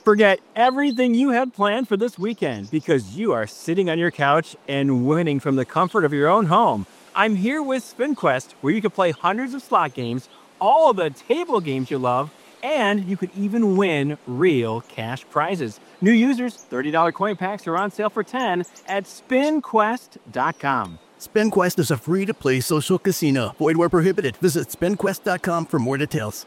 Forget everything you had planned for this weekend because you are sitting on your couch and winning from the comfort of your own home. I'm here with SpinQuest, where you can play hundreds of slot games, all of the table games you love, and you could even win real cash prizes. New users, $30 coin packs are on sale for $10 at SpinQuest.com. SpinQuest is a free-to-play social casino. Void where prohibited. Visit SpinQuest.com for more details.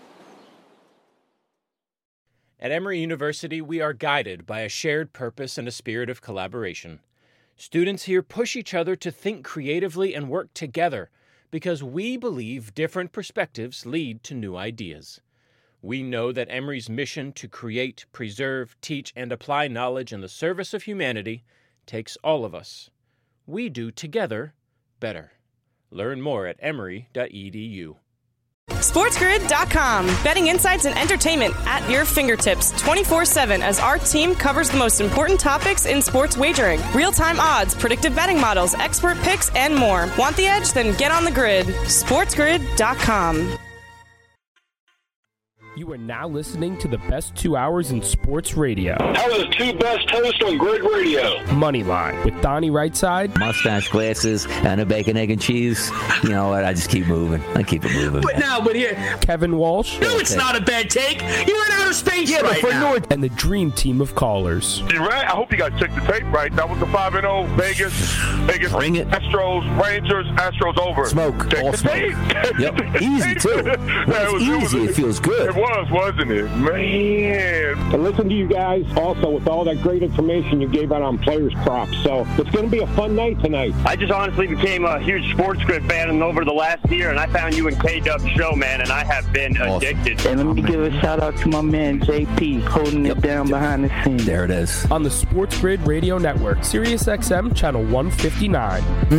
At Emory University, we are guided by a shared purpose and a spirit of collaboration. Students here push each other to think creatively and work together because we believe different perspectives lead to new ideas. We know that Emory's mission to create, preserve, teach, and apply knowledge in the service of humanity takes all of us. We do together better. Learn more at emory.edu. SportsGrid.com. Betting insights and entertainment at your fingertips 24/7 as our team covers the most important topics in sports wagering. Real-time odds, predictive betting models, expert picks, and more. Want the edge? Then get on the grid. SportsGrid.com. You are now listening to the best 2 hours in sports radio. How are the two best hosts on Grid Radio? Moneyline with Donnie Rightside. Mustache glasses and a bacon, egg, and cheese. You know what? I just keep moving. I keep it moving. But here. Kevin Walsh. No, it's not a bad take. You're in outer space right now. North. And the dream team of callers. Right? I hope you guys checked the tape right. That was the 5-0 Vegas. Bring it. Astros, Rangers, Astros over. Smoke. Check All the smoke. tape. Yep. Easy, too. When it's easy, it feels good. It was, wasn't it? Man. I listened to you guys also with all that great information you gave out on players' props. So it's going to be a fun night tonight. I just honestly became a huge Sports Grid fan over the last year, and I found you and K-Dub's show, man, and I have been addicted. And let me give a shout-out to my man, JP, holding it down behind the scenes. There it is. On the Sports Grid Radio Network, Sirius XM, Channel 159.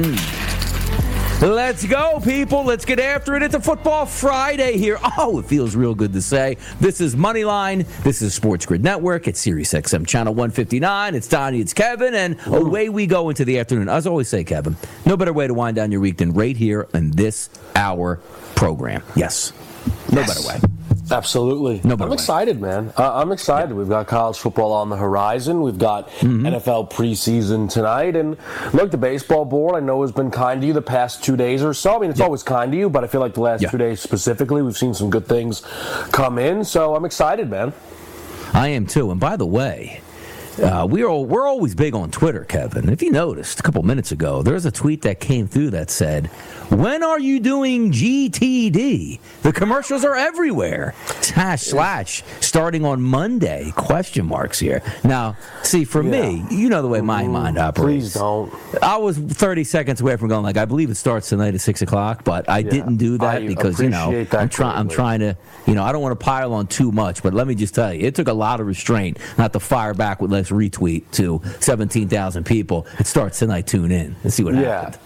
Let's go, people. Let's get after it. It's a Football Friday here. Oh, it feels real good to say. This is Moneyline. This is Sports Grid Network. It's Sirius XM Channel 159. It's Donnie. It's Kevin. And away we go into the afternoon. As I always say, Kevin, no better way to wind down your week than right here in this hour program. Yes. No better way. Absolutely. I'm excited, man. I'm excited. We've got college football on the horizon. We've got NFL preseason tonight. And look, the baseball board, I know, has been kind to you the past 2 days or so. I mean, it's always kind to you, but I feel like the last 2 days specifically, we've seen some good things come in. So I'm excited, man. I am too. And by the way, we're always big on Twitter, Kevin. If you noticed a couple minutes ago, there was a tweet that came through that said, "When are you doing GTD? The commercials are everywhere. / starting on Monday, question marks here." Now, see, for me, you know the way my mind operates. Please don't. I was 30 seconds away from going, like, I believe it starts tonight at 6 o'clock, but I didn't do that because, you know, I'm trying to, you know, I don't want to pile on too much, but let me just tell you, it took a lot of restraint not to fire back with let's retweet to 17,000 people. It starts tonight. Tune in and see what happened.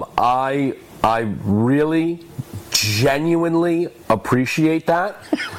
I really, genuinely appreciate that.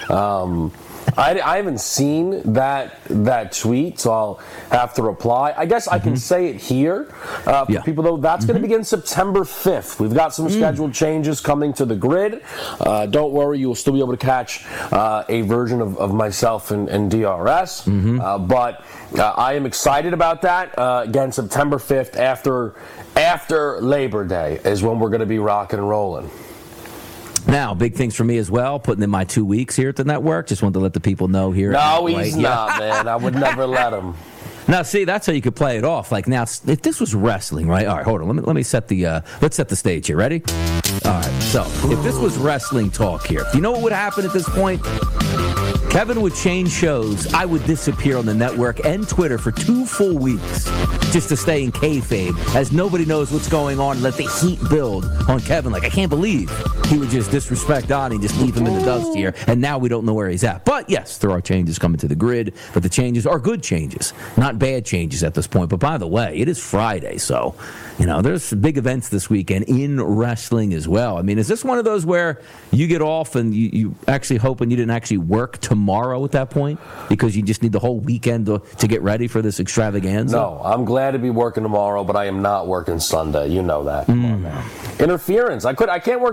I haven't seen that tweet, so I'll have to reply. I guess I can say it here. For people, though, that's going to begin September 5th. We've got some scheduled changes coming to the grid. Don't worry, you will still be able to catch a version of myself and DRS. But I am excited about that. Again, September 5th, after Labor Day, is when we're going to be rocking and rolling. Now, big things for me as well, putting in my 2 weeks here at the network. Just wanted to let the people know here. No, he's not, man. I would never let him. Now, see, that's how you could play it off. Like, now, if this was wrestling, right? All right, hold on. Let me set the let's set the stage here. Ready? All right. So, if this was wrestling talk here, you know what would happen at this point? Kevin would change shows. I would disappear on the network and Twitter for 2 full weeks just to stay in kayfabe, as nobody knows what's going on. Let the heat build on Kevin. Like, I can't believe he would just disrespect Donnie and just leave him in the dust here, and now we don't know where he's at. But, yes, there are changes coming to the grid, but the changes are good changes, not bad changes at this point. But, by the way, it is Friday, so, you know, there's big events this weekend in wrestling as well. I mean, is this one of those where you get off and you actually hoping you didn't actually work tomorrow at that point because you just need the whole weekend to get ready for this extravaganza? No, I'm glad to be working tomorrow, but I am not working Sunday. You know that. Interference. I can't work Sunday.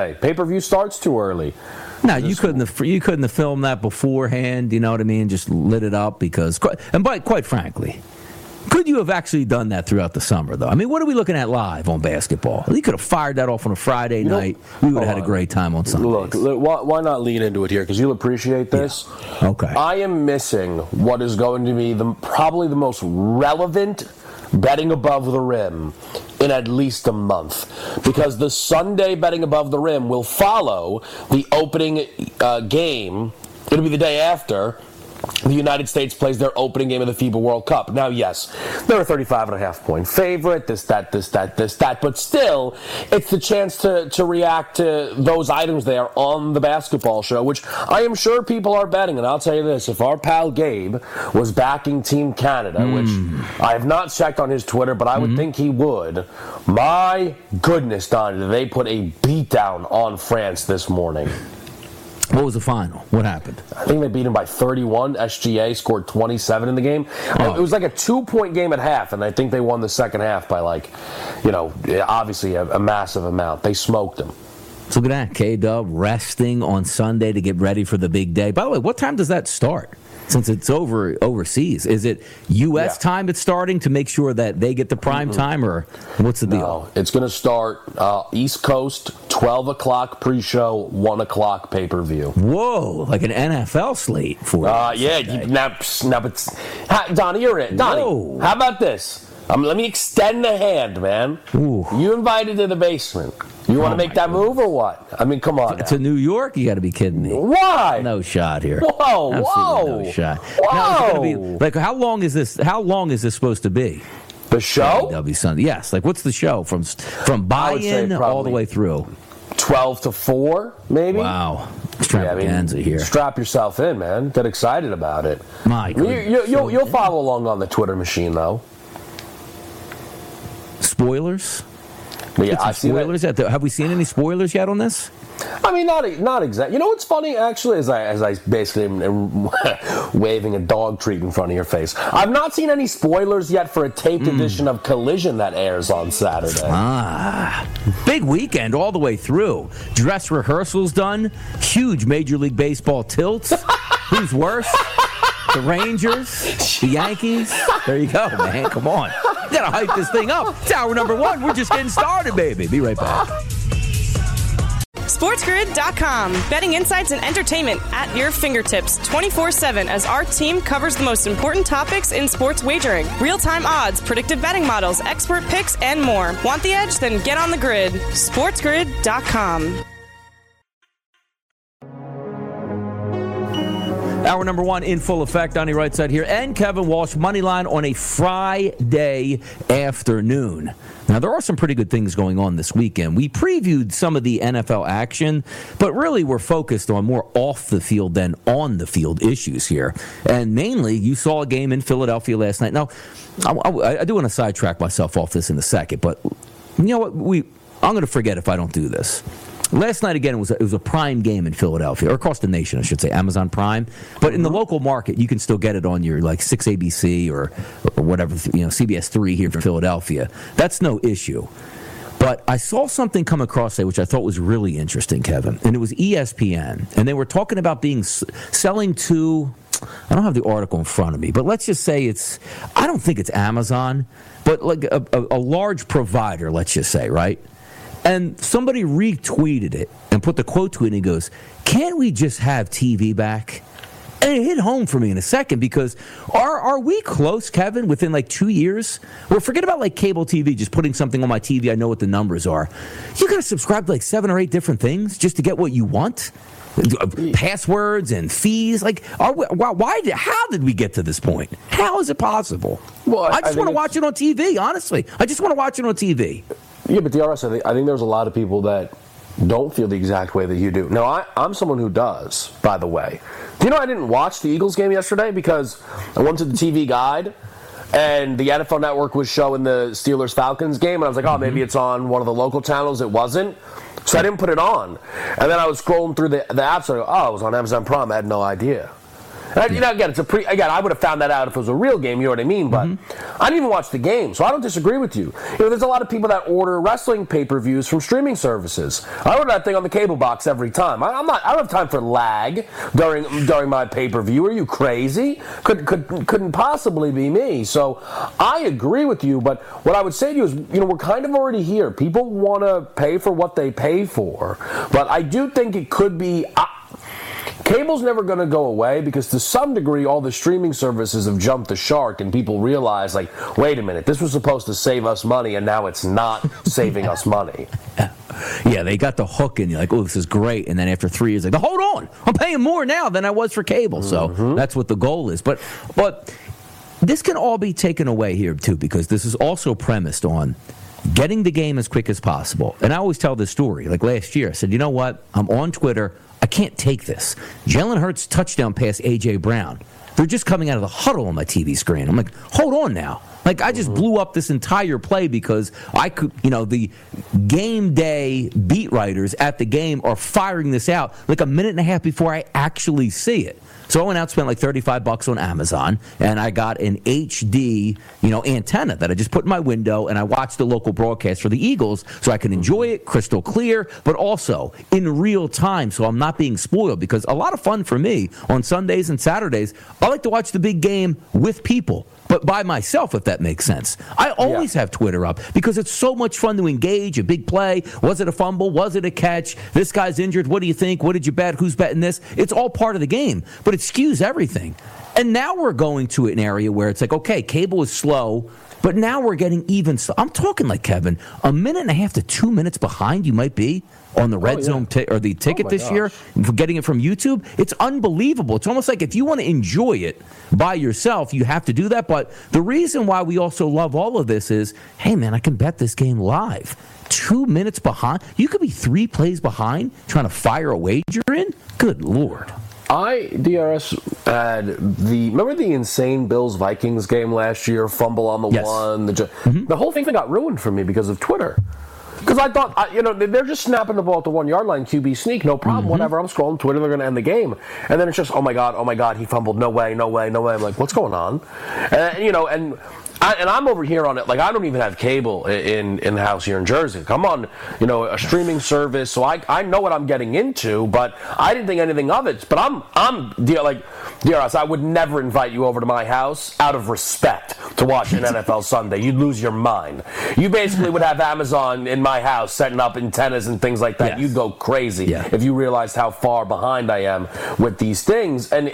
Sunday. Pay-per-view starts too early. No, you couldn't have filmed that beforehand. You know what I mean? Just lit it up because, quite frankly, could you have actually done that throughout the summer, though? I mean, what are we looking at live on basketball? You could have fired that off on a Friday night. We would have had a great time on Sundays. Look, why not lean into it here? Because you'll appreciate this. Yeah. Okay. I am missing what is going to be probably the most relevant betting above the rim in at least a month, because the Sunday betting above the rim will follow the opening game. It'll be the day after the United States plays their opening game of the FIBA World Cup. Now, yes, they're a 35.5-point favorite, this, that, but still, it's the chance to react to those items there on the basketball show, which I am sure people are betting. And I'll tell you this, if our pal Gabe was backing Team Canada, which I have not checked on his Twitter, but I would think he would, my goodness, Donnie, did they put a beatdown on France this morning. What was the final? What happened? I think they beat him by 31. SGA scored 27 in the game. It was like a 2-point game at half, and I think they won the second half by obviously a massive amount. They smoked them. So look at that. K-Dub resting on Sunday to get ready for the big day. By the way, what time does that start? Since it's overseas, is it U.S. time it's starting to make sure that they get the prime time, or what's the deal? No, it's going to start East Coast, 12 o'clock pre-show, 1 o'clock pay-per-view. Whoa, like an NFL slate for Donnie, you're it. Donnie, how about this? Let me extend the hand, man. Ooh. You invited to the basement. You want to make that move or what? I mean, come on. To New York? You got to be kidding me. Why? No shot here. Whoa. No shot. Whoa. Now, it's gonna be, like, how long is this supposed to be? The show? W Sunday. Yes. Like, what's the show from buy-in all the way through? 12 to 4, maybe. Wow. Extravaganza here. Strap yourself in, man. Get excited about it. My goodness. You'll follow along on the Twitter machine, though. Spoilers? Yeah, I see spoilers. Have we seen any spoilers yet on this? I mean, not exactly. You know what's funny, actually, as I basically am waving a dog treat in front of your face. I've not seen any spoilers yet for a taped edition of Collision that airs on Saturday. Big weekend all the way through. Dress rehearsals done. Huge Major League Baseball tilts. Who's worse? The Rangers? The Yankees? There you go, man. Come on. You gotta hype this thing up. It's hour number 1. We're just getting started, baby. Be right back. SportsGrid.com. Betting insights and entertainment at your fingertips 24/7 as our team covers the most important topics in sports wagering. Real-time odds, predictive betting models, expert picks, and more. Want the edge? Then get on the grid. SportsGrid.com. Hour number 1 in full effect. Donnie right side here. And Kevin Walsh, money line on a Friday afternoon. Now, there are some pretty good things going on this weekend. We previewed some of the NFL action, but really we're focused on more off the field than on the field issues here. And mainly, you saw a game in Philadelphia last night. Now, I do want to sidetrack myself off this in a second, but you know what? I'm going to forget if I don't do this. Last night, again, it was a Prime game in Philadelphia, or across the nation, I should say, Amazon Prime. But in the local market, you can still get it on your 6 ABC or whatever, CBS 3 here in Philadelphia. That's no issue. But I saw something come across there which I thought was really interesting, Kevin, and it was ESPN, and they were talking about selling to. I don't have the article in front of me, but let's just say I don't think it's Amazon, but like a large provider, let's just say, right? And somebody retweeted it and put the quote to it, and he goes, "Can't we just have TV back?" And it hit home for me in a second, because are we close, Kevin, within 2 years? Well, forget about cable TV, just putting something on my TV, I know what the numbers are. You got to subscribe to 7 or 8 different things just to get what you want? Passwords and fees. How did we get to this point? How is it possible? Well, I just want to watch it on TV, honestly. I just want to watch it on TV. Yeah, but DRS, I think there's a lot of people that don't feel the exact way that you do. Now, I'm someone who does, by the way. Do you know I didn't watch the Eagles game yesterday because I went to the TV guide and the NFL Network was showing the Steelers-Falcons game, and I was like, maybe it's on one of the local channels. It wasn't. So I didn't put it on. And then I was scrolling through the apps, and I go, it was on Amazon Prime. I had no idea. Again, I would have found that out if it was a real game. You know what I mean? But I didn't even watch the game, so I don't disagree with you. There's a lot of people that order wrestling pay-per-views from streaming services. I order that thing on the cable box every time. I don't have time for lag during my pay-per-view. Are you crazy? Couldn't possibly be me. So I agree with you. But what I would say to you is, we're kind of already here. People want to pay for what they pay for, but I do think it could be. Cable's never going to go away because to some degree all the streaming services have jumped the shark and people realize, like, wait a minute, this was supposed to save us money and now it's not saving us money. Yeah, they got the hook and you're like, oh, this is great. And then after 3 years, like, hold on, I'm paying more now than I was for cable. So that's what the goal is. But this can all be taken away here, too, because this is also premised on getting the game as quick as possible. And I always tell this story. Like last year, I said, you know what? I'm on Twitter. I can't take this. Jalen Hurts touchdown pass A.J. Brown. They're just coming out of the huddle on my TV screen. I'm like, hold on now. Like, I just blew up this entire play because I could, the game day beat writers at the game are firing this out like a minute and a half before I actually see it. So I went out and spent like $35 on Amazon, and I got an HD, antenna that I just put in my window, and I watched the local broadcast for the Eagles so I can enjoy it crystal clear, but also in real time so I'm not being spoiled, because a lot of fun for me on Sundays and Saturdays, I like to watch the big game with people. But by myself, if that makes sense. I always have Twitter up because it's so much fun to engage. A big play. Was it a fumble? Was it a catch? This guy's injured. What do you think? What did you bet? Who's betting this? It's all part of the game, but it skews everything. And now we're going to an area where it's like, okay, cable is slow, but now we're getting even. I'm talking like, Kevin, a minute and a half to 2 minutes behind you might be on the red zone or the ticket this year, for getting it from YouTube. It's unbelievable. It's almost like if you want to enjoy it by yourself, you have to do that. But the reason why we also love all of this is, hey, man, I can bet this game live. 2 minutes behind. You could be 3 plays behind trying to fire a wager in. Good Lord. DRS had remember the insane Bills-Vikings game last year, fumble on the one? The whole thing got ruined for me because of Twitter. Because I thought, they're just snapping the ball at the 1 yard line, QB sneak, no problem, whatever. I'm scrolling Twitter, they're going to end the game. And then it's just, oh my God, he fumbled, no way. I'm like, what's going on? And I'm over here on it, like I don't even have cable in the house here in Jersey. I'm on, a streaming service, so I know what I'm getting into, but I didn't think anything of it. But I'm DRS, I would never invite you over to my house out of respect to watch an NFL Sunday. You'd lose your mind. You basically would have Amazon in my house setting up antennas and things like that. Yes. You'd go crazy if you realized how far behind I am with these things. And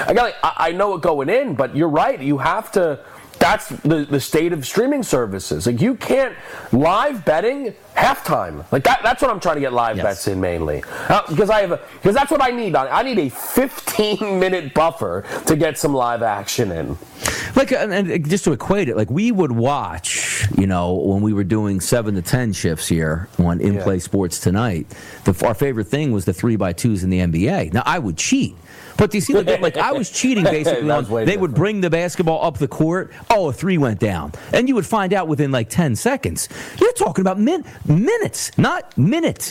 I know it going in, but you're right. You have to. That's the state of streaming services. Like, you can't live betting halftime. Like that's what I'm trying to get live bets in mainly. Because that's what I need. I need a 15-minute buffer to get some live action in. Like, and just to equate it, like we would watch, when we were doing 7 to 10 shifts here on In Play Sports Tonight, our favorite thing was the 3x2s in the NBA. Now, I would cheat. But do you see, like I was cheating basically on, they would bring the basketball up the court, a 3 went down. And you would find out within like 10 seconds. You're talking about minutes, not minutes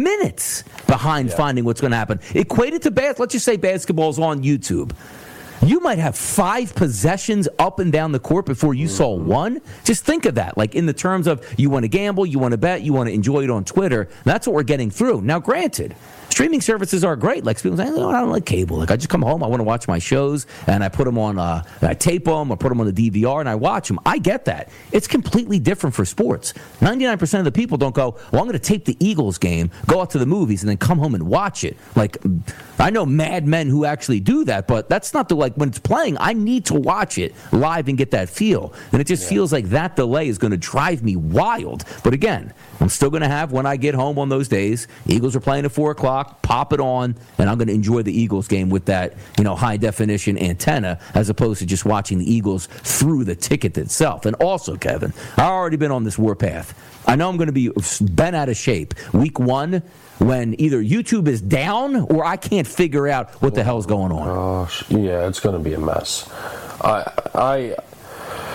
behind finding what's going to happen. Equated to let's just say basketball's on YouTube. You might have 5 possessions up and down the court before you saw one. Just think of that, like in the terms of you want to gamble, you want to bet, you want to enjoy it on Twitter. That's what we're getting through. Now, granted, streaming services are great. Like people say, I don't like cable. Like I just come home, I want to watch my shows, and I put them on, I tape them, or put them on the DVR, and I watch them. I get that. It's completely different for sports. 99% of the people don't go, well, I'm going to tape the Eagles game, go out to the movies, and then come home and watch it. Like, I know mad men who actually do that, but that's not when it's playing, I need to watch it live and get that feel. And it just feels like that delay is going to drive me wild. But again, I'm still going to have, when I get home on those days, Eagles are playing at 4 o'clock, pop it on, and I'm going to enjoy the Eagles game with that, high definition antenna, as opposed to just watching the Eagles through the ticket itself. And also, Kevin, I've already been on this warpath. I know I'm going to be bent out of shape week 1 when either YouTube is down or I can't figure out what the hell's going on. Gosh, yeah, it's going to be a mess.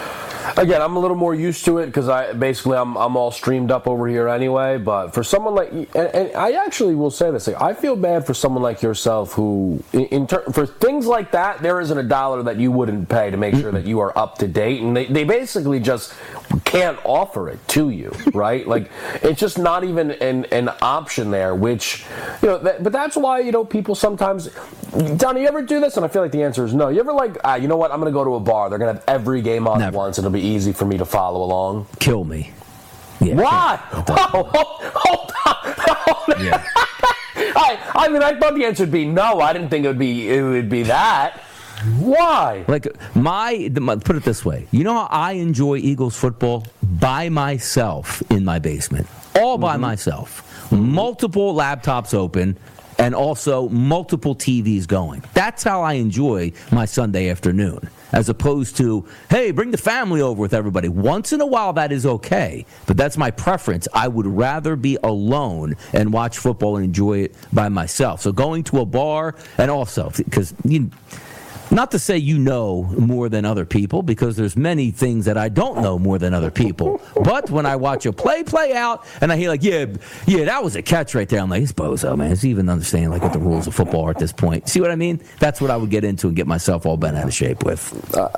Again, I'm a little more used to it because I'm all streamed up over here anyway. But for someone like, and I actually will say this, I feel bad for someone like yourself who, for things like that, there isn't a dollar that you wouldn't pay to make sure that you are up to date, and they basically just can't offer it to you, right? Like, it's just not even an option there. Which, but that's why people sometimes. Donnie, you ever do this? And I feel like the answer is no. You ever you know what? I'm going to go to a bar. They're going to have every game on at once. It'll be easy for me to follow along. Kill me. Yeah, why? Hold on. Yeah. I mean, I thought the answer would be no. I didn't think it would be that. Why? Put it this way. You know how I enjoy Eagles football? By myself in my basement. All by myself. Multiple laptops open. And also multiple TVs going. That's how I enjoy my Sunday afternoon, as opposed to, hey, bring the family over with everybody. Once in a while, that is okay, but that's my preference. I would rather be alone and watch football and enjoy it by myself. So going to a bar, and also, because not to say more than other people, because there's many things that I don't know more than other people. But when I watch a play out, and I hear yeah, that was a catch right there, I'm like, it's bozo, man. It's even understanding what the rules of football are at this point. See what I mean? That's what I would get into and get myself all bent out of shape with.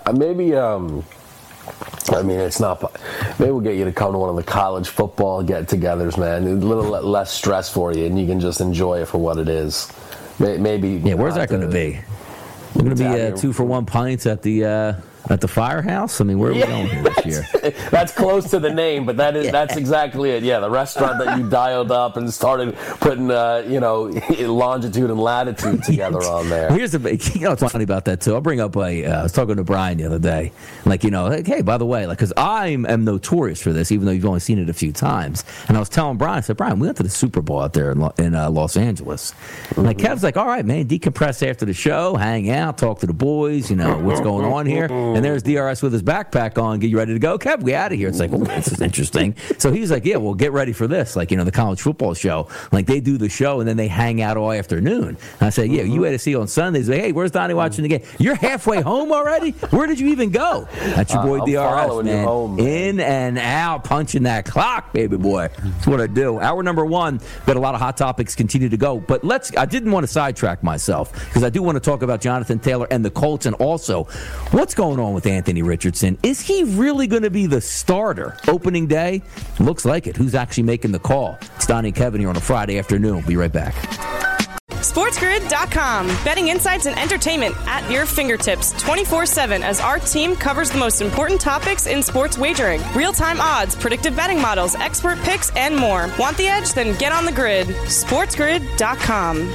It's not. Maybe we'll get you to come to one of the college football get-togethers, man. A little less stress for you, and you can just enjoy it for what it is. Maybe. Yeah, where's that going to be? We're going to be 2-for-1 pints at the Firehouse. I mean, where are we going here this year? That's close to the name, but that's exactly it. Yeah, the restaurant that you dialed up and started putting longitude and latitude together on there. Here's what's funny about that too. I'll bring up I was talking to Brian the other day, hey, by the way, because I am notorious for this, even though you've only seen it a few times. And I was telling Brian, I said, Brian, we went to the Super Bowl out there in Los Angeles. Mm-hmm. Like Kev's like, all right, man, decompress after the show, hang out, talk to the boys, what's going on here. And there's DRS with his backpack on, get you ready to go. Kev, we out of here. It's like, this is interesting. So he's like, yeah, well, get ready for this. The college football show. They do the show and then they hang out all afternoon. And I said, yeah, you had to see on Sundays. Like, hey, where's Donnie watching the game? You're halfway home already? Where did you even go? That's your boy DRS, man. Home, man. In and out, punching that clock, baby boy. That's what I do. Hour number 1, got a lot of hot topics continue to go. But I didn't want to sidetrack myself because I do want to talk about Jonathan Taylor and the Colts, and also what's going on with Anthony Richardson. Is he really going to be the starter opening day? Looks like it. Who's actually making the call? It's Donnie and Kevin here on a Friday afternoon. We'll be right back. SportsGrid.com. Betting insights and entertainment at your fingertips 24/7 as our team covers the most important topics in sports wagering. Real-time odds, predictive betting models, expert picks, and more. Want the edge? Then get on the grid. SportsGrid.com.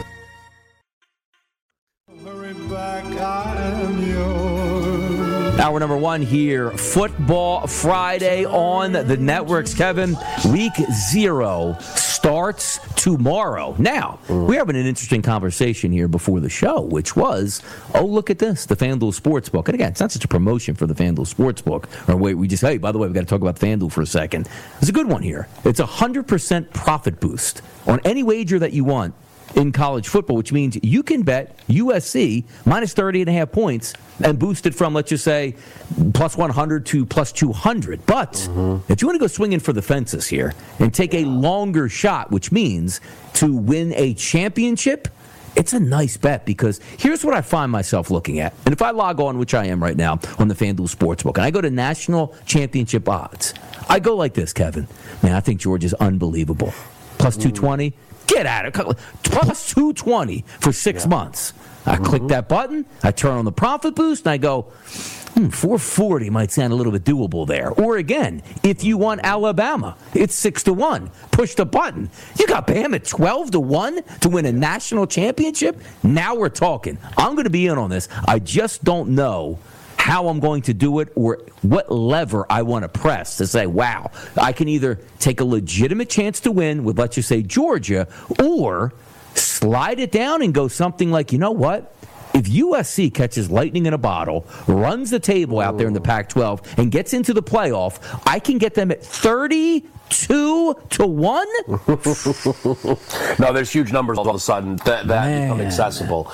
Hurry back, I am yours. Hour number 1 here, Football Friday on the networks. Kevin, week 0 starts tomorrow. Now, we're having an interesting conversation here before the show, which was, look at this, the FanDuel Sportsbook. And again, it's not such a promotion for the FanDuel Sportsbook. Or wait, hey, by the way, we've got to talk about FanDuel for a second. It's a good one here. It's a 100% profit boost on any wager that you want in college football, which means you can bet USC minus 30.5 points and boost it from, let's just say, plus 100 to plus 200. But if you want to go swinging for the fences here and take a longer shot, which means to win a championship, it's a nice bet, because here's what I find myself looking at. And if I log on, which I am right now, on the FanDuel Sportsbook, and I go to national championship odds, I go like this, Kevin. Man, I think Georgia's unbelievable. Plus 220. Get at it. Plus 220 for 6 months. I click that button, I turn on the profit boost, and I go, 440 might sound a little bit doable there. Or again, if you want Alabama, it's 6-1. Push the button. You got Bama at 12-1 to win a national championship? Now we're talking. I'm going to be in on this. I just don't know how I'm going to do it or what lever I want to press to say, wow, I can either take a legitimate chance to win with, let's just say, Georgia, or slide it down and go something like, you know what? If USC catches lightning in a bottle, runs the table out there in the Pac-12, and gets into the playoff, I can get them at 32-1? No, there's huge numbers all of a sudden that become accessible.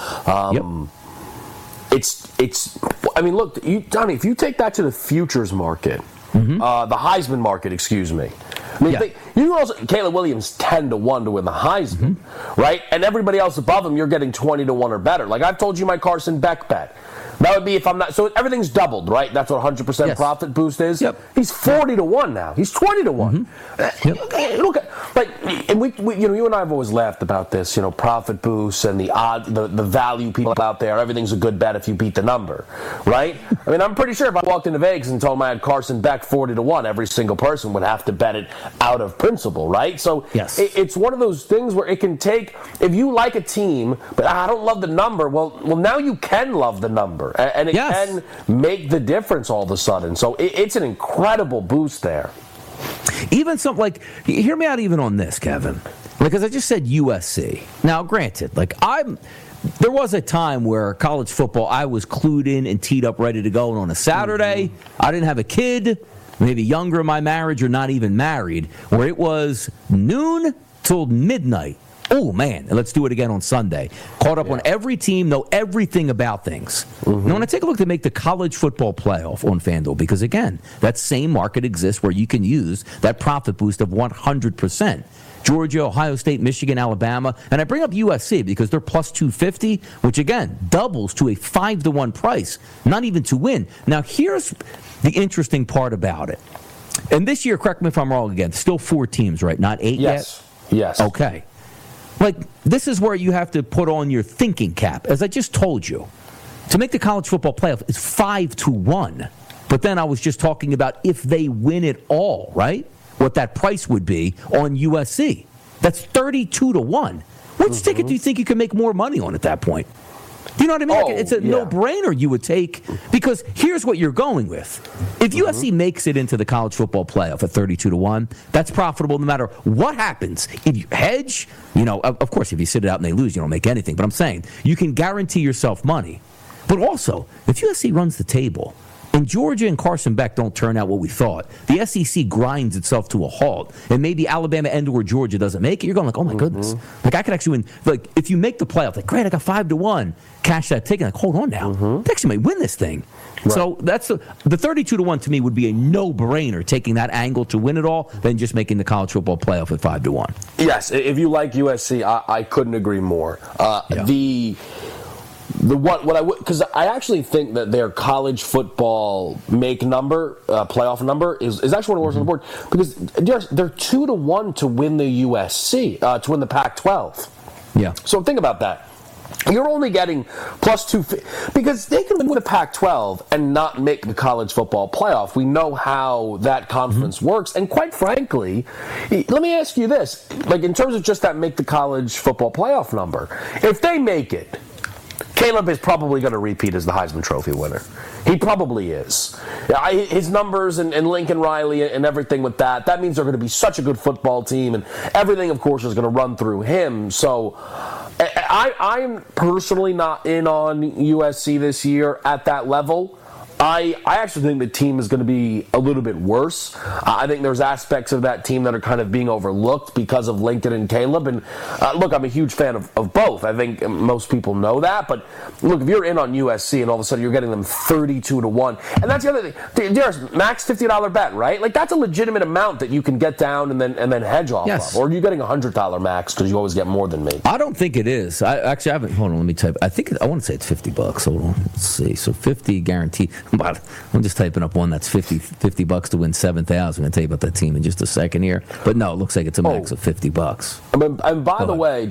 I mean, look, Donnie, if you take that to the futures market, the Heisman market, excuse me. I mean, you also Caleb Williams 10-1 to win the Heisman, right? And everybody else above him, you're getting 20-1 or better. Like I've told you, my Carson Beck bet. That would be if I'm not. So everything's doubled, right? That's what 100% profit boost is. Yep. He's 40-1 now. He's 20-1. Look, and we you and I have always laughed about this. Profit boosts and the value people out there. Everything's a good bet if you beat the number, right? I mean, I'm pretty sure if I walked into Vegas and told them I had Carson Beck 40-1, every single person would have to bet it out of principle, right? So it's one of those things where it can take. If you like a team, but I don't love the number. Well, now you can love the number. And it can make the difference all of a sudden. So it's an incredible boost there. Even something like, hear me out even on this, Kevin. Because I just said USC. Now, granted, there was a time where college football, I was clued in and teed up ready to go. And on a Saturday, I didn't have a kid, maybe younger in my marriage or not even married, where it was noon till midnight. Oh, man, let's do it again on Sunday. Caught up on every team, know everything about things. Now, when I take a look to make the college football playoff on FanDuel, because, again, that same market exists where you can use that profit boost of 100%. Georgia, Ohio State, Michigan, Alabama. And I bring up USC because they're plus 250, which, again, doubles to a 5-1 price, not even to win. Now, here's the interesting part about it. And this year, correct me if I'm wrong again, still 4 teams, right? Not 8 yet? Yes. Okay. This is where you have to put on your thinking cap. As I just told you, to make the college football playoff, it's 5-1. But then I was just talking about if they win it all, right? What that price would be on USC. That's 32-1. Which ticket do you think you can make more money on at that point? Do you know what I mean? It's a no-brainer you would take, because here's what you're going with. If USC makes it into the college football playoff at 32-1, that's profitable no matter what happens. If you hedge, of course, if you sit it out and they lose, you don't make anything. But I'm saying you can guarantee yourself money. But also, if USC runs the table and Georgia and Carson Beck don't turn out what we thought, the SEC grinds itself to a halt, and maybe Alabama and or Georgia doesn't make it, you're going oh my goodness. I could actually win. If you make the playoff, great, I got 5-1. Cash that ticket. Hold on now. They actually might win this thing. Right. So that's the 32-1 to me would be a no-brainer, taking that angle to win it all, than just making the college football playoff at 5-1. Yes, if you like USC, I couldn't agree more. Because I actually think that their college football playoff number is actually one of the worst on the board, because they're 2-1 to win the USC, to win the Pac-12. Yeah. So think about that. You're only getting plus 250 because they can win the Pac-12 and not make the college football playoff. We know how that conference works, and quite frankly, let me ask you this: in terms of just that make the college football playoff number, if they make it, Caleb is probably going to repeat as the Heisman Trophy winner. He probably is. His numbers and Lincoln Riley and everything with that means they're going to be such a good football team, and everything, of course, is going to run through him. So I'm personally not in on USC this year at that level. I actually think the team is going to be a little bit worse. I think there's aspects of that team that are kind of being overlooked because of Lincoln and Caleb. And look, I'm a huge fan of both. I think most people know that. But look, if you're in on USC and all of a sudden you're getting them 32-1, and that's the other thing. There's max $50 bet, right? That's a legitimate amount that you can get down and then hedge off of. Or are you getting $100 max because you always get more than me? I don't think it is. I haven't. Hold on, let me type. I want to say it's $50. Hold on, let's see. So 50 guaranteed. But I'm just typing up one that's $50 to win 7,000. I'm going to tell you about that team in just a second here. But no, it looks like it's a max of $50. And by the way,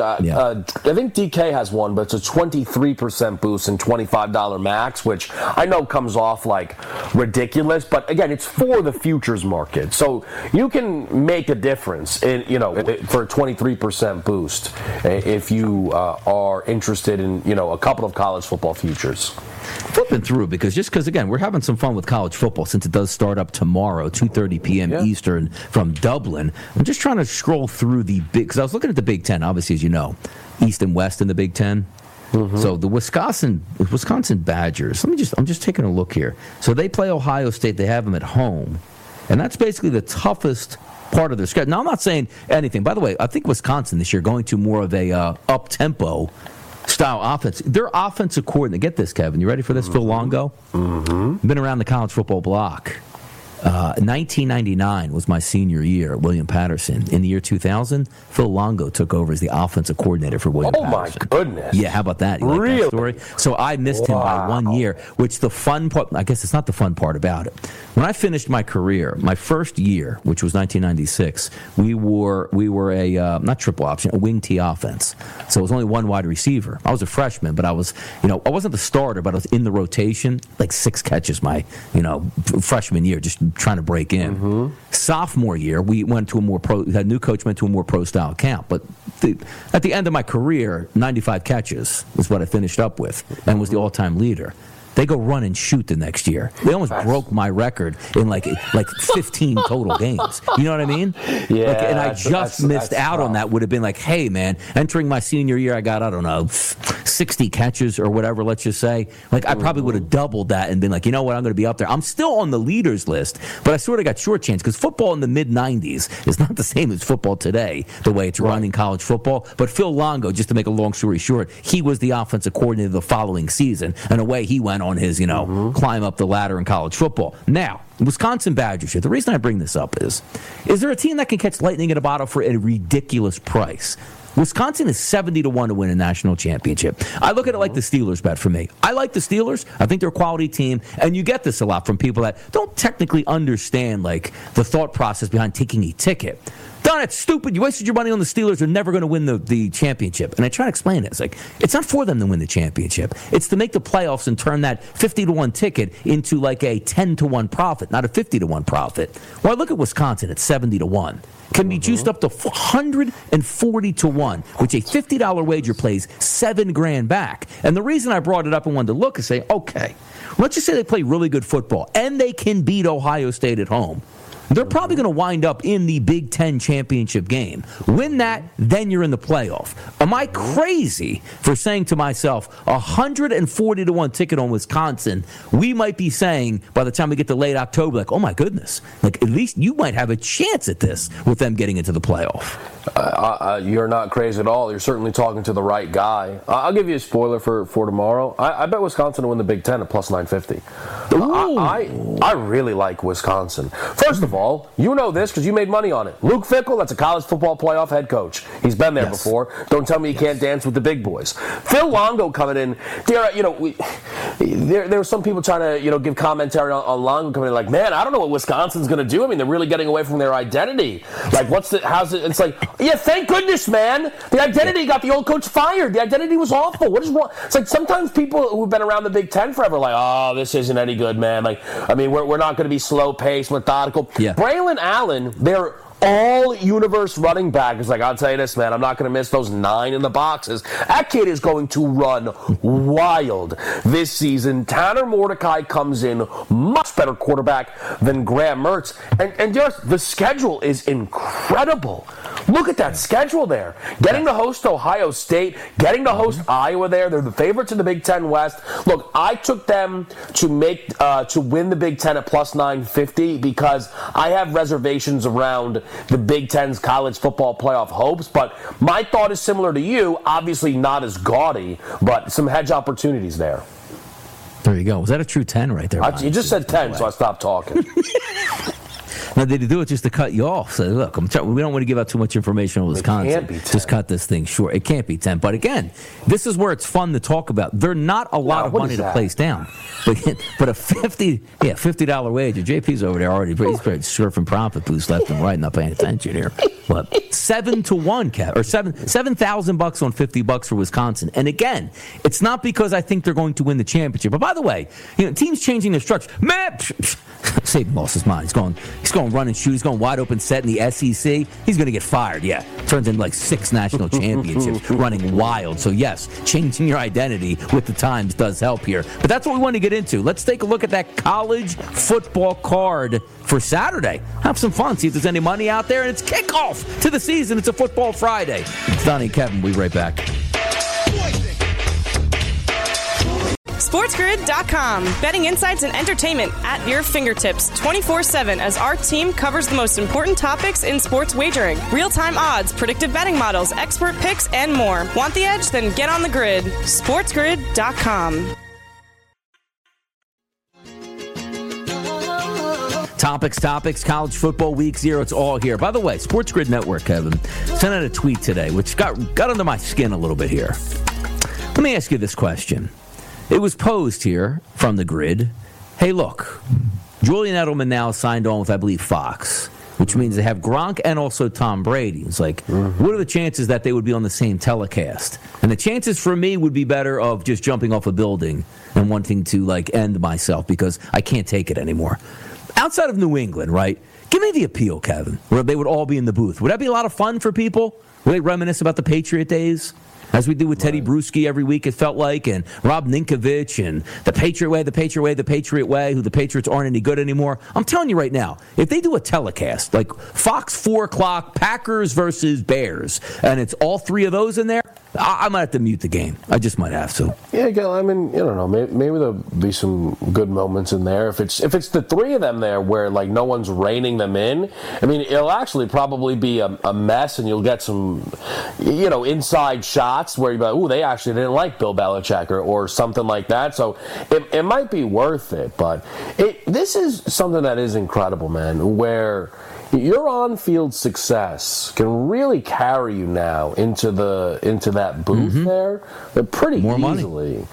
I think DK has one, but it's a 23% boost and $25 max, which I know comes off like ridiculous. But again, it's for the futures market, so you can make a difference in for a 23% boost if you are interested in a couple of college football futures. Flipping through because again, we're having some fun with college football since it does start up tomorrow, 2:30 p.m. Eastern from Dublin. I'm just trying to scroll through because I was looking at the Big Ten, obviously, as you know, East and West in the Big Ten. So the Wisconsin Badgers. I'm just taking a look here. So they play Ohio State. They have them at home, and that's basically the toughest part of their schedule. Now, I'm not saying anything. By the way, I think Wisconsin this year going to more of a up-tempo style offense. Their offensive coordinator, get this, Kevin, you ready for this? Phil Longo? Been around the college football block. 1999 was my senior year at William Patterson. In the year 2000, Phil Longo took over as the offensive coordinator for William Patterson. Oh, my goodness. Yeah, how about that? You like that story? So I missed him by 1 year, which the fun part, I guess it's not the fun part about it. When I finished my career, my first year, which was 1996, we were a, not triple option, a wing T offense. So it was only one wide receiver. I was a freshman, but I was, I wasn't the starter, but I was in the rotation, like 6 catches my, freshman year, just trying to break in. Mm-hmm. Sophomore year, we went to a more pro, a new coach went to a more pro-style camp. But at the end of my career, 95 catches is what I finished up with and was the all-time leader. They go run and shoot the next year. They almost broke my record in like 15 total games. You know what I mean? Yeah. And I just missed out on that. Would have been like, hey, man, entering my senior year, I got, 60 catches or whatever, let's just say. Like, I probably would have doubled that and been like, you know what, I'm going to be up there. I'm still on the leaders list, but I sort of got shortchanged because football in the mid-90s is not the same as football today, the way it's run in college football. But Phil Longo, just to make a long story short, he was the offensive coordinator the following season, and away he went on his, climb up the ladder in college football. Now, Wisconsin Badgers here. The reason I bring this up is there a team that can catch lightning in a bottle for a ridiculous price? Wisconsin is 70-1 to win a national championship. I look at it like the Steelers bet for me. I like the Steelers. I think they're a quality team, and you get this a lot from people that don't technically understand like the thought process behind taking a ticket. Don, it's stupid. You wasted your money on the Steelers. They're never going to win the championship. And I try to explain it. It's like, it's not for them to win the championship. It's to make the playoffs and turn that 50-1 ticket into like a 10-1 profit, not a 50-1 profit. Well, I look at Wisconsin at 70-1. Can be juiced up to 140-1, which a $50 wager plays $7,000 back. And the reason I brought it up and wanted to look is say, okay, let's just say they play really good football and they can beat Ohio State at home. They're probably going to wind up in the Big Ten championship game. Win that, then you're in the playoff. Am I crazy for saying to myself, 140-1 ticket on Wisconsin, we might be saying by the time we get to late October, like, oh my goodness, like at least you might have a chance at this with them getting into the playoff? You're not crazy at all. You're certainly talking to the right guy. I'll give you a spoiler for tomorrow. I bet Wisconsin will win the Big Ten at plus 950. I really like Wisconsin. First of all, you know this because you made money on it. Luke Fickell, that's a college football playoff head coach. He's been there before. Don't tell me you can't dance with the big boys. Phil Longo coming in. There were some people trying to give commentary on Longo coming in like, man, I don't know what Wisconsin's going to do. I mean, they're really getting away from their identity. Like, how's it? It's like, yeah, thank goodness, man. The identity got the old coach fired. The identity was awful. What is wrong? It's like sometimes people who've been around the Big Ten forever are like, oh, this isn't any good, man. Like, I mean, we're not going to be slow-paced, methodical. Yeah. Braylon Allen, they're all-universe running back. It's like, I'll tell you this, man, I'm not going to miss those 9 in the boxes. That kid is going to run wild this season. Tanner Mordecai comes in, much better quarterback than Graham Mertz. And just the schedule is incredible. Look at that schedule there. Getting to host Ohio State, getting to host Iowa there. They're the favorites in the Big Ten West. Look, I took them to win the Big Ten at plus 950 because I have reservations around the Big Ten's college football playoff hopes, but my thought is similar to you, obviously not as gaudy, but some hedge opportunities there. There you go. Was that a true 10 right there? You just said 10, so I stopped talking. Now, they do it just to cut you off. So, look, we don't want to give out too much information on Wisconsin. It can't be 10. Just cut this thing short. It can't be 10. But again, this is where it's fun to talk about. They're not a lot of money to place down. But a $50 wager. JP's over there already. He's surfing profit boost left and right, not paying attention here. But 7-1, Kev, or $7,000 on $50 for Wisconsin. And again, it's not because I think they're going to win the championship. But by the way, teams changing their structure. Man, Saban lost his mind. He's going run and shoot. He's going wide open set in the SEC. He's going to get fired. Yeah, turns into like 6 national championships, running wild. So yes, changing your identity with the times does help here. But that's what we want to get into. Let's take a look at that college football card for Saturday. Have some fun. See if there's any money out there. And it's kickoff to the season. It's a Football Friday. It's Donnie and Kevin. We'll be right back. SportsGrid.com. Betting insights and entertainment at your fingertips 24/7 as our team covers the most important topics in sports wagering. Real-time odds, predictive betting models, expert picks, and more. Want the edge? Then get on the grid. SportsGrid.com. Topics, college football week 0. It's all here. By the way, Sports Grid Network, Kevin, sent out a tweet today, which got under my skin a little bit here. Let me ask you this question. It was posed here from the Grid. Hey, look, Julian Edelman now signed on with, I believe, Fox, which means they have Gronk and also Tom Brady. It's like, what are the chances that they would be on the same telecast? And the chances for me would be better of just jumping off a building and wanting to, like, end myself because I can't take it anymore. Outside of New England, right? Give me the appeal, Kevin, where they would all be in the booth. Would that be a lot of fun for people? Would they reminisce about the Patriot days? As we do with Teddy Bruschi every week, it felt like, and Rob Ninkovich, and the Patriot way, who the Patriots aren't any good anymore. I'm telling you right now, if they do a telecast, like Fox 4 o'clock, Packers versus Bears, and it's all three of those in there, I might have to mute the game. I just might have to. Yeah, I mean, I don't know. Maybe there'll be some good moments in there. If it's the three of them there where, like, no one's reining them in, I mean, it'll actually probably be a mess, and you'll get some, inside shots where you're like, ooh, they actually didn't like Bill Belichick or something like that. So it might be worth it. But this is something that is incredible, man, where your on-field success can really carry you now into that booth there, pretty more easily.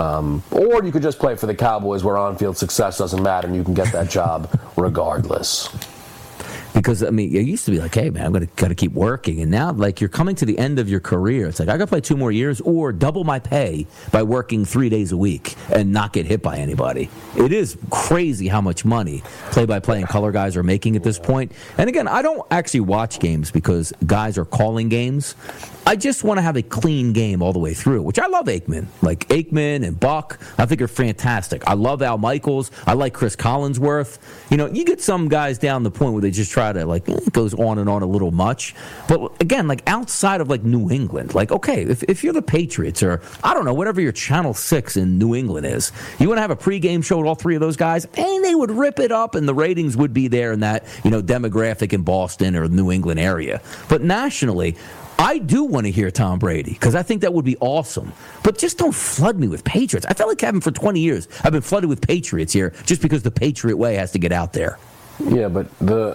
Or you could just play for the Cowboys, where on-field success doesn't matter, and you can get that job regardless. Because, I mean, it used to be like, hey, man, I'm got to keep working. And now, like, you're coming to the end of your career. It's like, I got to play 2 more years or double my pay by working 3 days a week and not get hit by anybody. It is crazy how much money play-by-play and color guys are making at this point. And, again, I don't actually watch games because guys are calling games. I just want to have a clean game all the way through, which I love Aikman. Like Aikman and Buck, I think are fantastic. I love Al Michaels. I like Chris Collinsworth. You get some guys down the point where they just try to, like, it goes on and on a little much. But, again, like, outside of, like, New England, like, okay, if you're the Patriots or, I don't know, whatever your Channel 6 in New England is, you want to have a pregame show with all three of those guys, and they would rip it up, and the ratings would be there in that, demographic in Boston or New England area. But nationally, I do want to hear Tom Brady because I think that would be awesome. But just don't flood me with Patriots. I felt like, Kevin, for 20 years, I've been flooded with Patriots here just because the Patriot way has to get out there. Yeah, but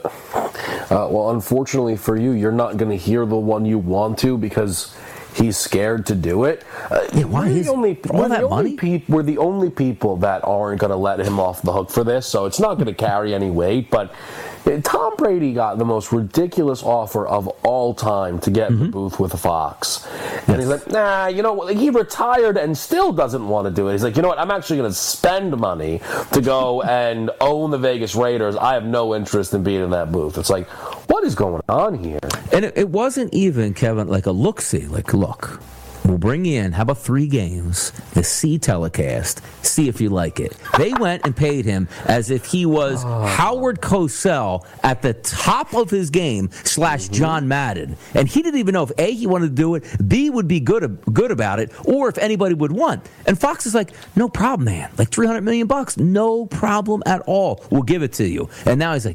unfortunately for you, you're not going to hear the one you want to because he's scared to do it. Why is all that money? We're the only people that aren't going to let him off the hook for this, so it's not going to carry any weight. But Tom Brady got the most ridiculous offer of all time to get in the booth with Fox. And he's like, nah, he retired and still doesn't want to do it. He's like, you know what, I'm actually going to spend money to go and own the Vegas Raiders. I have no interest in being in that booth. It's like, what is going on here? And it wasn't even, Kevin, like a look-see. Like, look, we'll bring you in, how about 3 games, the C telecast, see if you like it. They went and paid him as if he was Howard Cosell at the top of his game / John Madden. And he didn't even know if A, he wanted to do it, B, would be good about it, or if anybody would want. And Fox is like, no problem, man. Like $300 million, no problem at all. We'll give it to you. And now he's like,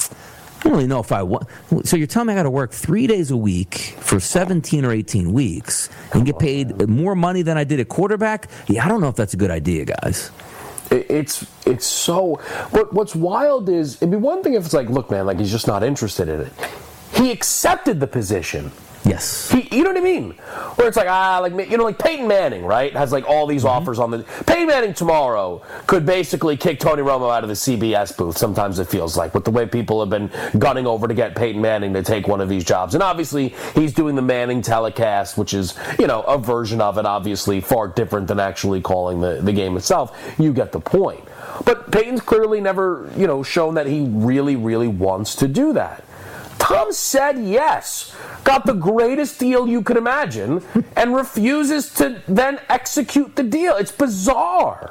I don't really know if I want. So you're telling me I got to work 3 days a week for 17 or 18 weeks and get paid more money than I did at quarterback? Yeah, I don't know if that's a good idea, guys. It's so. What's wild is, it'd be one thing if it's like, look, man, like he's just not interested in it. He accepted the position. Yes. You know what I mean? Where it's like, like Peyton Manning, right? Has like all these offers on the. Peyton Manning tomorrow could basically kick Tony Romo out of the CBS booth. Sometimes it feels like, with the way people have been gunning over to get Peyton Manning to take one of these jobs. And obviously, he's doing the Manning telecast, which is, a version of it, obviously far different than actually calling the game itself. You get the point. But Peyton's clearly never, shown that he really, really wants to do that. Tom said yes, got the greatest deal you could imagine, and refuses to then execute the deal. It's bizarre.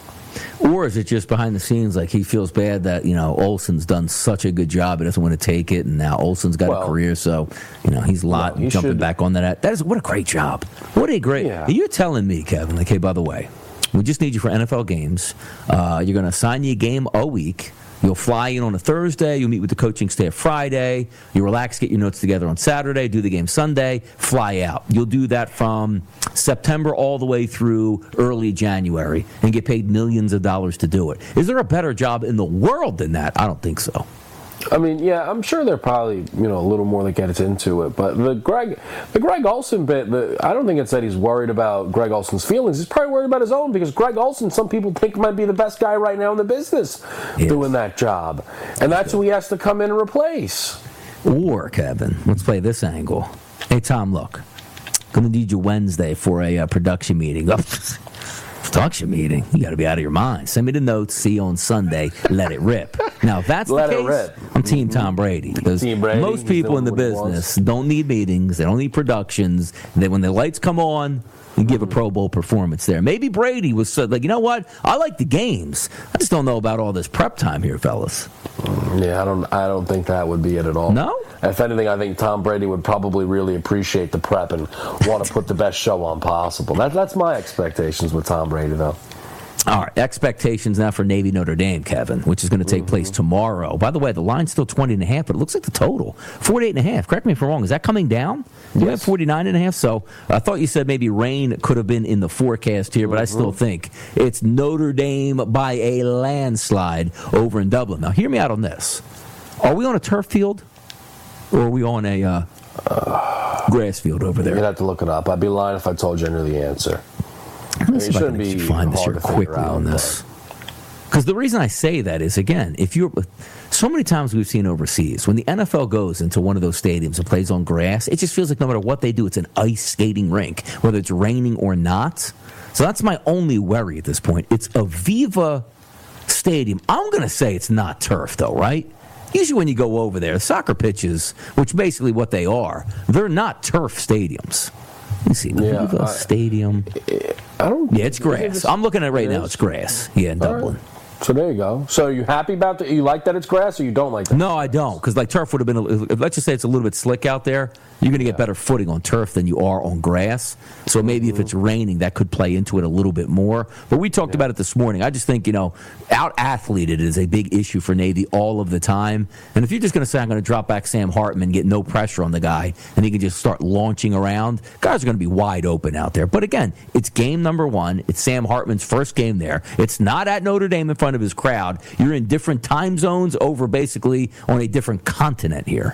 Or is it just behind the scenes, like he feels bad that, Olsen's done such a good job, he doesn't want to take it, and now Olsen's got a career, so, he's jumping back on that. That is, what a great job. What a great... Yeah. You're telling me, Kevin, like, hey, by the way, we just need you for NFL games. You're going to assign you a game a week. You'll fly in on a Thursday. You'll meet with the coaching staff Friday. You relax, get your notes together on Saturday, do the game Sunday, fly out. You'll do that from September all the way through early January and get paid millions of dollars to do it. Is there a better job in the world than that? I don't think so. I mean, yeah, I'm sure they're probably, a little more that gets into it. But the Greg Olsen bit, I don't think it's that he's worried about Greg Olsen's feelings. He's probably worried about his own, because Greg Olsen, some people think, might be the best guy right now in the business doing that job. And that's who he has to come in and replace. Or, Kevin, let's play this angle. Hey, Tom, look. Going to need you Wednesday for a production meeting. Production meeting? You got to be out of your mind. Send me the notes. See you on Sunday. Let it rip. Now, if that's the case, I'm Team Tom Brady. Because most people in the business don't need meetings. They don't need productions. When the lights come on, you give a Pro Bowl performance there. Maybe Brady was like, you know what? I like the games. I just don't know about all this prep time here, fellas. Yeah, I don't think that would be it at all. No? If anything, I think Tom Brady would probably really appreciate the prep and want to put the best show on possible. That's my expectations with Tom Brady, though. All right, expectations now for Navy Notre Dame, Kevin, which is going to take place tomorrow. By the way, the line's still 20.5, but it looks like the total 48.5. Correct me if I'm wrong. Is that coming down? You have 49.5. So I thought you said maybe rain could have been in the forecast here, but I still think it's Notre Dame by a landslide over in Dublin. Now, hear me out on this. Are we on a turf field, or are we on a grass field over there? You'd have to look it up. I'd be lying if I told you I knew the answer. Let me see if I can actually find this here quickly on this. Because the reason I say that is, again, so many times we've seen overseas, when the NFL goes into one of those stadiums and plays on grass, it just feels like no matter what they do, it's an ice skating rink, whether it's raining or not. So that's my only worry at this point. It's Aviva Stadium. I'm going to say it's not turf, though, right? Usually when you go over there, soccer pitches, which basically what they are, they're not turf stadiums. Let me see. Aviva Stadium. Yeah, it's grass. I'm looking at it right now. It's grass. Yeah, in Dublin. Right. So there you go. So are you happy about that? You like that it's grass, or you don't like that? No, I don't. Because turf would have been, let's just say it's a little bit slick out there. You're going to get better footing on turf than you are on grass. So maybe if it's raining, that could play into it a little bit more. But we talked about it this morning. I just think, out-athleted is a big issue for Navy all of the time. And if you're just going to say, I'm going to drop back Sam Hartman, get no pressure on the guy, and he can just start launching around, guys are going to be wide open out there. But again, it's game number 1. It's Sam Hartman's first game there. It's not at Notre Dame in front of his crowd. You're in different time zones over basically on a different continent here.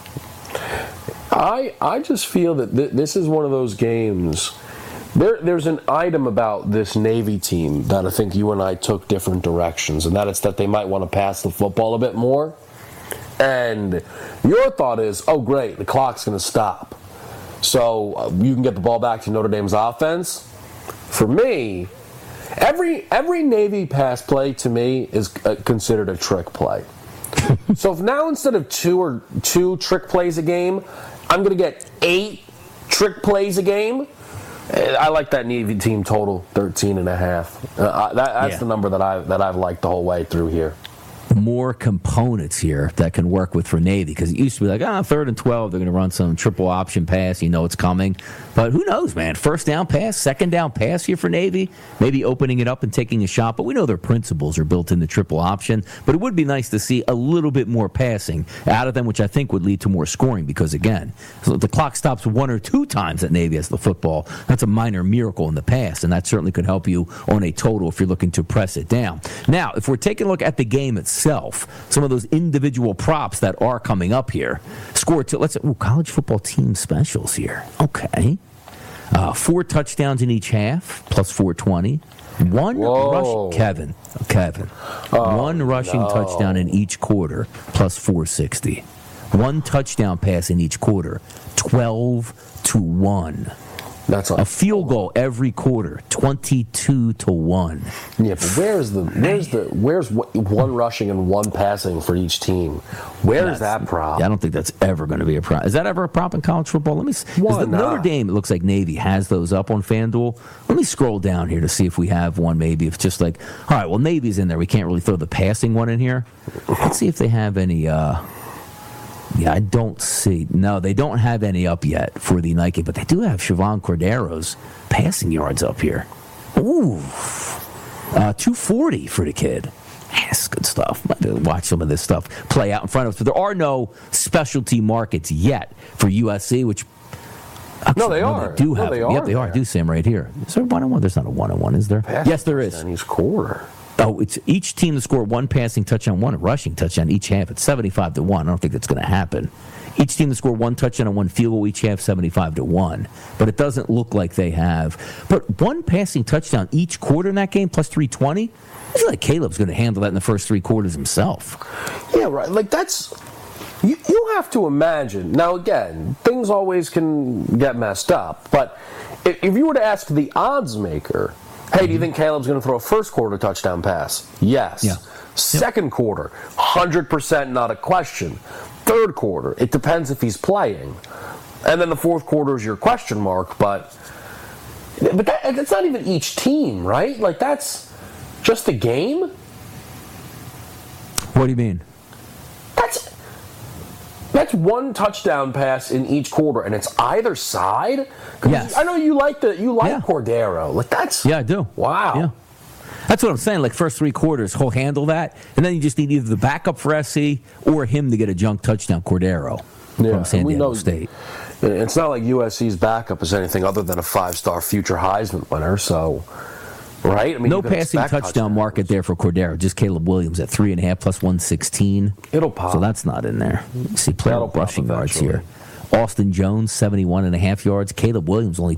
I just feel that this is one of those games. There's an item about this Navy team that I think you and I took different directions, and that is that they might want to pass the football a bit more. And your thought is, oh, great, the clock's going to stop. So you can get the ball back to Notre Dame's offense. For me, every Navy pass play to me is considered a trick play. So if now instead of two trick plays a game, I'm going to get 8 trick plays a game, I like that Navy team total 13.5. That's the number that I've liked the whole way through here. More components here that can work with for Navy, because it used to be like, 3rd and 12, they're going to run some triple option pass, it's coming. But who knows, man? First down pass, second down pass here for Navy, maybe opening it up and taking a shot. But we know their principles are built in the triple option. But it would be nice to see a little bit more passing out of them, which I think would lead to more scoring, because, again, so the clock stops 1 or 2 times that Navy has the football. That's a minor miracle in the past, and that certainly could help you on a total if you're looking to press it down. Now, if we're taking a look at the game itself, some of those individual props that are coming up here. College football team specials here. Okay. 4 touchdowns in each half, plus 420. One rushing touchdown in each quarter, plus 460. 1 touchdown pass in each quarter, 12-1. That's a field goal every quarter, 22-1. Yeah, but where's 1 rushing and 1 passing for each team? Where's that prop? I don't think that's ever going to be a prop. Is that ever a prop in college football? Let me. Notre Dame, it looks like Navy has those up on FanDuel. Let me scroll down here to see if we have one. Maybe if just like, all right, well, Navy's in there. We can't really throw the passing one in here. Let's see if they have any. Yeah, I don't see. No, they don't have any up yet for the Nike, but they do have Siobhan Cordero's passing yards up here. Ooh. $240 for the kid. That's good stuff. Watch some of this stuff play out in front of us. But there are no specialty markets yet for USC, which... No, they are. They do have. They are. Yep, they are. I do see them right here. Is there a 1-on-1? There's not a 1-on-1, is there? Yes, there is. And he's quarter. Oh, it's each team to score one passing touchdown, one rushing touchdown each half. It's 75-1. I don't think that's going to happen. Each team to score one touchdown and one field goal each half, 75-1. But it doesn't look like they have. But one passing touchdown each quarter in that game, plus 320. I feel like Caleb's going to handle that in the first 3 quarters himself. Yeah, right. Like that's. You have to imagine. Now, again, things always can get messed up. But if you were to ask the odds maker, hey, do you think Caleb's going to throw a first quarter touchdown pass? Yes. Yeah. Second quarter, 100% not a question. Third quarter, it depends if he's playing. And then the fourth quarter is your question mark. But that's not even each team, right? Like, that's just a game? What do you mean? That's one touchdown pass in each quarter, and it's either side. Yes. I know you like Cordero. Like that's. Yeah, I do. Wow. Yeah. That's what I'm saying. Like first 3 quarters, he'll handle that, and then you just need either the backup for SC or him to get a junk touchdown. Cordero from San Diego State. It's not like USC's backup is anything other than a 5-star future Heisman winner. So. Right? I mean, no passing touchdown market there for Cordero. Just Caleb Williams at 3.5 plus 116. It'll pop. So that's not in there. You see player rushing yards here. Austin Jones, 71.5 yards. Caleb Williams, only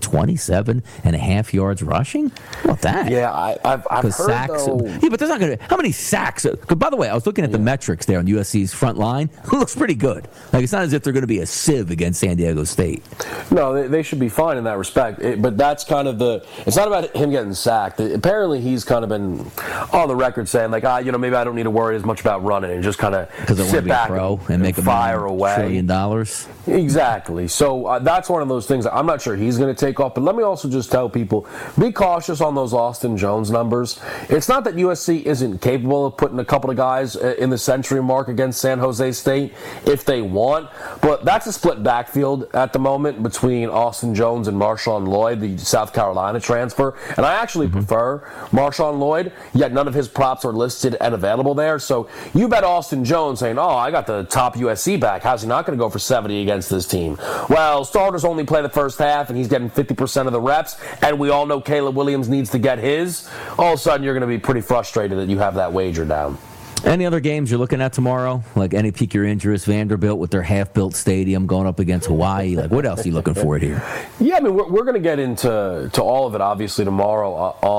27.5 yards rushing. How about that? Yeah, I've heard sacks. Though. Yeah, but there's not going to. How many sacks? By the way, I was looking at the metrics there on USC's front line. It looks pretty good. Like it's not as if they're going to be a sieve against San Diego State. No, they should be fine in that respect. But that's kind of the. It's not about him getting sacked. Apparently, he's kind of been on the record saying like, maybe I don't need to worry as much about running and just kind of sit back and make fire away $1 trillion. Exactly. So that's one of those things. I'm not sure he's going to take off. But let me also just tell people, be cautious on those Austin Jones numbers. It's not that USC isn't capable of putting a couple of guys in the century mark against San Jose State if they want. But that's a split backfield at the moment between Austin Jones and Marshawn Lloyd, the South Carolina transfer. And I actually prefer Marshawn Lloyd, yet none of his props are listed and available there. So you bet Austin Jones saying, I got the top USC back. How's he not going to go for 70 against this team? Well, starters only play the first half, and he's getting 50% of the reps, and we all know Caleb Williams needs to get his. All of a sudden, you're going to be pretty frustrated that you have that wager down. Any other games you're looking at tomorrow? Like any pique your interest? Vanderbilt with their half-built stadium going up against Hawaii. Like what else are you looking for here? Yeah, I mean we're going to get into all of it obviously tomorrow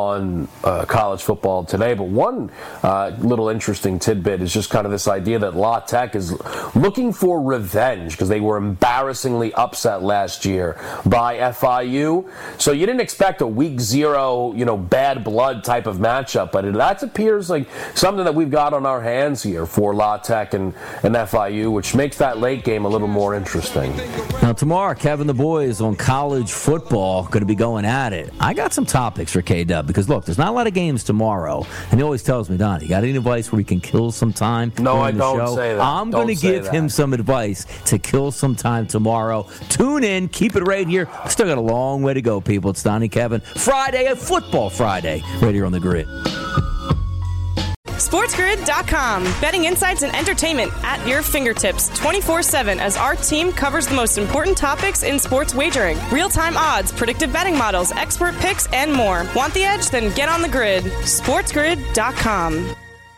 on college football today. But one little interesting tidbit is just kind of this idea that La Tech is looking for revenge because they were embarrassingly upset last year by FIU. So you didn't expect a week 0, bad blood type of matchup, but that appears like something that we've got on our hands here for La Tech and FIU, which makes that late game a little more interesting. Now tomorrow, Kevin the boys on college football going to be going at it. I got some topics for K-Dub because look, there's not a lot of games tomorrow, and he always tells me, Don, you got any advice where we can kill some time? No, I don't say that. I'm going to give him some advice to kill some time tomorrow. Tune in, keep it right here. We still got a long way to go, people. It's Donnie Kevin Friday, a football Friday, right here on the Grid. SportsGrid.com. Betting insights and entertainment at your fingertips 24/7 as our team covers the most important topics in sports wagering. Real-time odds, predictive betting models, expert picks, and more. Want the edge? Then get on the grid. SportsGrid.com.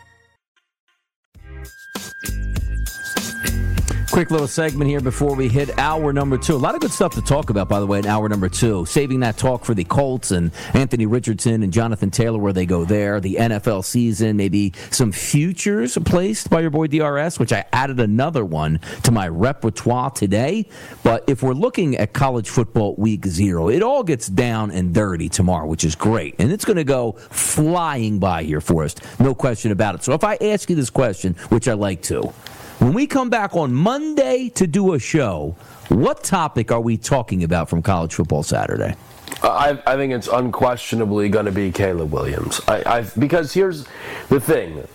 Quick little segment here before we hit hour number 2. A lot of good stuff to talk about, by the way, in hour number 2. Saving that talk for the Colts and Anthony Richardson and Jonathan Taylor, where they go there. The NFL season, maybe some futures placed by your boy DRS, which I added another one to my repertoire today. But if we're looking at college football week 0, it all gets down and dirty tomorrow, which is great. And it's going to go flying by here for us. No question about it. So if I ask you this question, which I like to, when we come back on Monday to do a show, what topic are we talking about from College Football Saturday? I think it's unquestionably going to be Caleb Williams. Because here's the thing.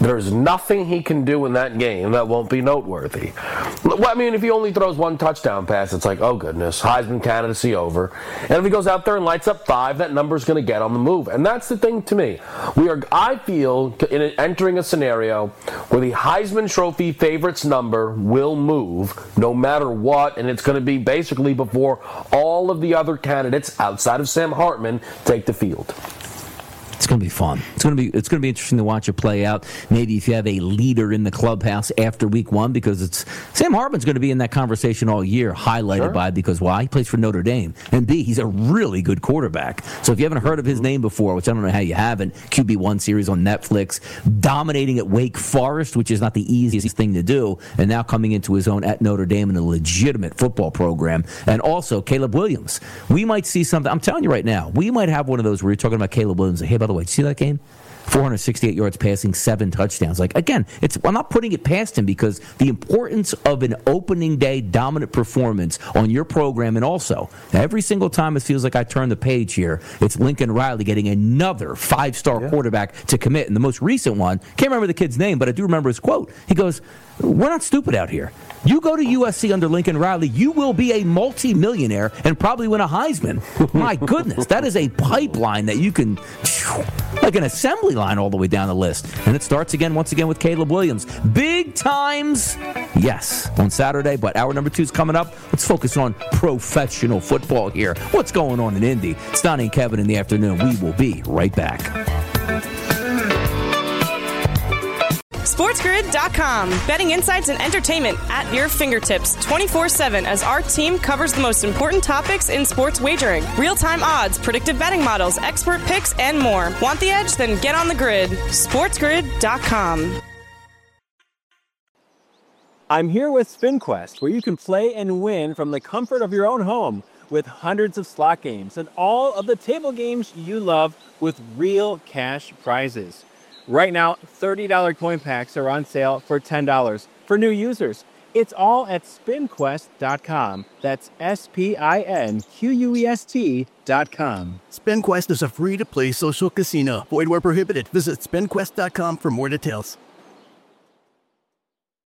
There's nothing he can do in that game that won't be noteworthy. Well, I mean, if he only throws one touchdown pass, it's like, oh goodness, Heisman candidacy over. And if he goes out there and lights up 5, that number's going to get on the move. And that's the thing to me. I feel, entering a scenario where the Heisman Trophy favorites number will move no matter what, and it's going to be basically before all of the other candidates outside of Sam Hartman take the field. It's going to be fun. It's going to be interesting to watch it play out. Maybe if you have a leader in the clubhouse after week 1, because Sam Hartman's going to be in that conversation all year, highlighted by because why? He plays for Notre Dame, and B, he's a really good quarterback. So if you haven't heard of his name before, which I don't know how you haven't, QB1 series on Netflix, dominating at Wake Forest, which is not the easiest thing to do, and now coming into his own at Notre Dame in a legitimate football program, and also Caleb Williams. We might see something. I'm telling you right now, we might have one of those where you're talking about Caleb Williams. Hey, by the way, did you see that game? 468 yards passing, 7 touchdowns. Like, again, I'm not putting it past him because the importance of an opening day dominant performance on your program, and also every single time it feels like I turn the page here, it's Lincoln Riley getting another 5-star quarterback to commit. And the most recent one, can't remember the kid's name, but I do remember his quote. He goes, "We're not stupid out here. You go to USC under Lincoln Riley, you will be a multi-millionaire and probably win a Heisman." My goodness, that is a pipeline that you can, like an assembly line all the way down the list. And it starts once again with Caleb Williams. Big times, yes, on Saturday, but hour number 2 is coming up. Let's focus on professional football here. What's going on in Indy? It's Donnie and Kevin in the afternoon. We will be right back. SportsGrid.com. Betting insights and entertainment at your fingertips 24/7 as our team covers the most important topics in sports wagering. Real-time odds, predictive betting models, expert picks, and more. Want the edge? Then get on the grid. SportsGrid.com. I'm here with SpinQuest, where you can play and win from the comfort of your own home with hundreds of slot games and all of the table games you love with real cash prizes. Right now, $30 coin packs are on sale for $10 for new users. It's all at SpinQuest.com. That's SpinQuest.com. SpinQuest is a free-to-play social casino. Void where prohibited. Visit SpinQuest.com for more details.